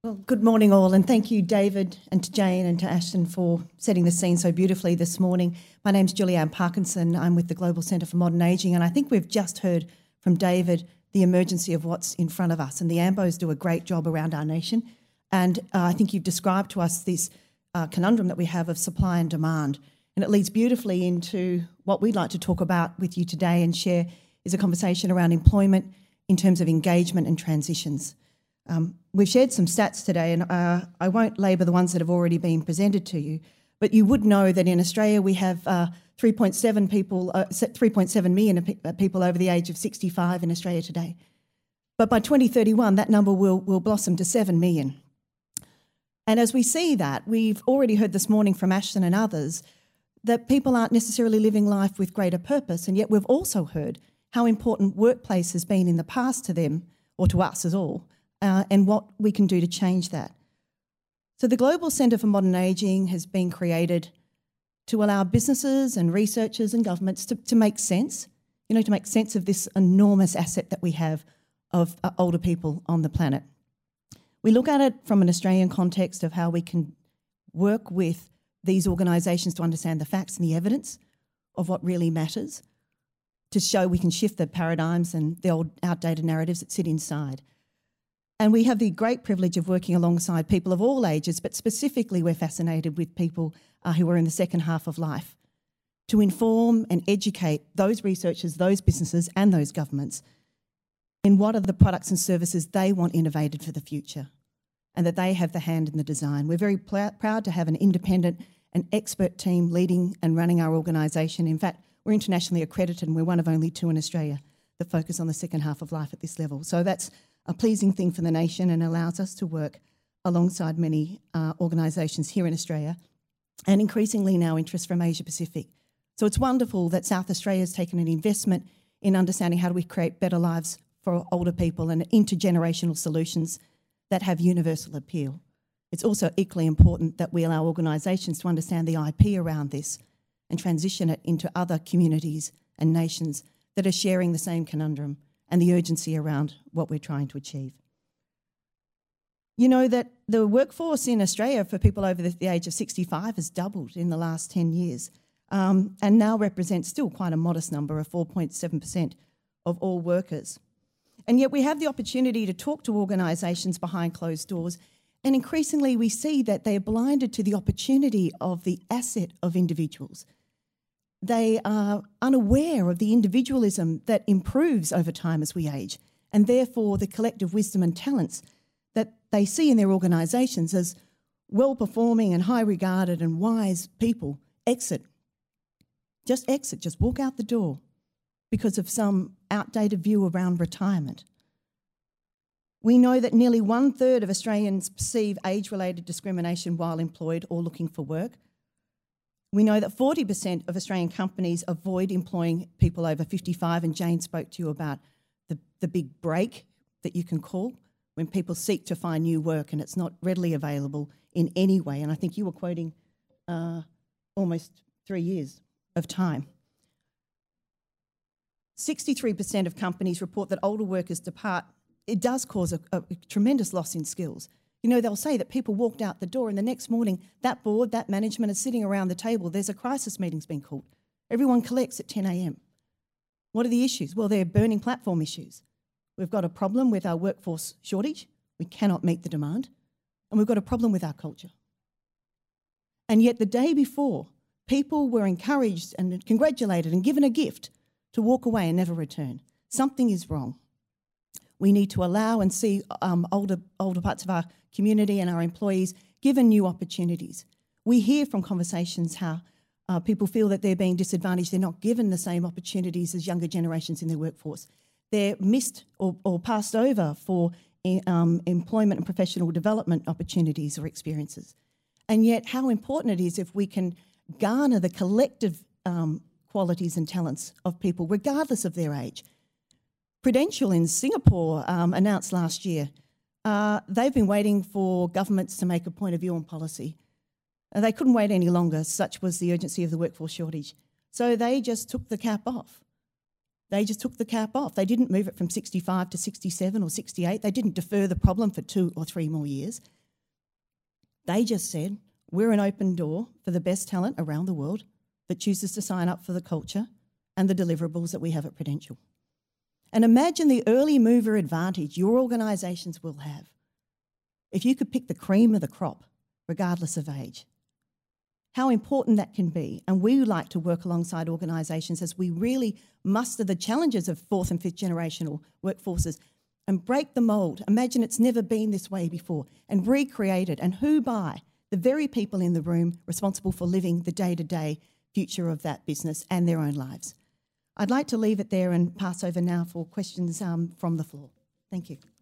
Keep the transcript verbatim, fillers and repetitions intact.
Well, good morning all, and thank you David and to Jane and to Ashton for setting the scene so beautifully this morning. My name's Julianne Parkinson. I'm with the Global Centre for Modern Ageing, and I think we've just heard from David the emergency of what's in front of us, and the A M B Os do a great job around our nation. And uh, I think you've described to us this uh, conundrum that we have of supply and demand, and it leads beautifully into what we'd like to talk about with you today and share is a conversation around employment in terms of engagement and transitions. Um, we've shared some stats today, and uh, I won't labour the ones that have already been presented to you, but you would know that in Australia we have uh, three point seven people, uh, three point seven million people over the age of sixty-five in Australia today. But by twenty thirty-one, that number will, will blossom to seven million. And as we see that, we've already heard this morning from Ashton and others that people aren't necessarily living life with greater purpose, and yet we've also heard how important workplace has been in the past to them, or to us as all, Uh, and what we can do to change that. So the Global Centre for Modern Ageing has been created to allow businesses and researchers and governments to, to make sense, you know, to make sense of this enormous asset that we have of uh, older people on the planet. We look at it from an Australian context of how we can work with these organisations to understand the facts and the evidence of what really matters, to show we can shift the paradigms and the old outdated narratives that sit inside. And we have the great privilege of working alongside people of all ages, but specifically we're fascinated with people uh, who are in the second half of life, to inform and educate those researchers, those businesses and those governments in what are the products and services they want innovated for the future, and that they have the hand in the design. We're very pl- proud to have an independent and expert team leading and running our organisation. In fact, we're internationally accredited and we're one of only two in Australia that focus on the second half of life at this level. So that's a pleasing thing for the nation and allows us to work alongside many uh, organisations here in Australia and increasingly now interest from Asia Pacific. So it's wonderful that South Australia has taken an investment in understanding how do we create better lives for older people and intergenerational solutions that have universal appeal. It's also equally important that we allow organisations to understand the I P around this and transition it into other communities and nations that are sharing the same conundrum and the urgency around what we're trying to achieve. You know that the workforce in Australia for people over the, the age of sixty-five has doubled in the last ten years um, and now represents still quite a modest number of four point seven percent of all workers. And yet we have the opportunity to talk to organisations behind closed doors, and increasingly we see that they are blinded to the opportunity of the asset of individuals. They are unaware of the individualism that improves over time as we age, and therefore the collective wisdom and talents that they see in their organisations as well-performing and high-regarded and wise people exit. Just exit, just walk out the door because of some outdated view around retirement. We know that nearly one-third of Australians perceive age-related discrimination while employed or looking for work. We know that forty percent of Australian companies avoid employing people over fifty-five, and Jane spoke to you about the, the big break that you can call when people seek to find new work and it's not readily available in any way. And I think you were quoting uh, almost three years of time. sixty-three percent of companies report that older workers depart. It does cause a, a tremendous loss in skills. You know, they'll say that people walked out the door and the next morning that board, that management is sitting around the table. There's a crisis meeting's been called. Everyone collects at ten a.m. What are the issues? Well, they're burning platform issues. We've got a problem with our workforce shortage. We cannot meet the demand. And we've got a problem with our culture. And yet the day before, people were encouraged and congratulated and given a gift to walk away and never return. Something is wrong. We need to allow and see um, older, older parts of our community and our employees given new opportunities. We hear from conversations how uh, people feel that they're being disadvantaged. They're not given the same opportunities as younger generations in their workforce. They're missed or, or passed over for um, employment and professional development opportunities or experiences. And yet how important it is if we can garner the collective um, qualities and talents of people regardless of their age. Prudential in Singapore um, announced last year uh, they've been waiting for governments to make a point of view on policy. Uh, they couldn't wait any longer, such was the urgency of the workforce shortage. So they just took the cap off. They just took the cap off. They didn't move it from sixty-five to sixty-seven or sixty-eight. They didn't defer the problem for two or three more years. They just said, we're an open door for the best talent around the world that chooses to sign up for the culture and the deliverables that we have at Prudential. And imagine the early mover advantage your organisations will have if you could pick the cream of the crop, regardless of age. How important that can be. And we like to work alongside organisations as we really muster the challenges of fourth and fifth generational workforces and break the mould. Imagine it's never been this way before and recreate it. And who by? The very people in the room responsible for living the day-to-day future of that business and their own lives. I'd like to leave it there and pass over now for questions um, from the floor. Thank you.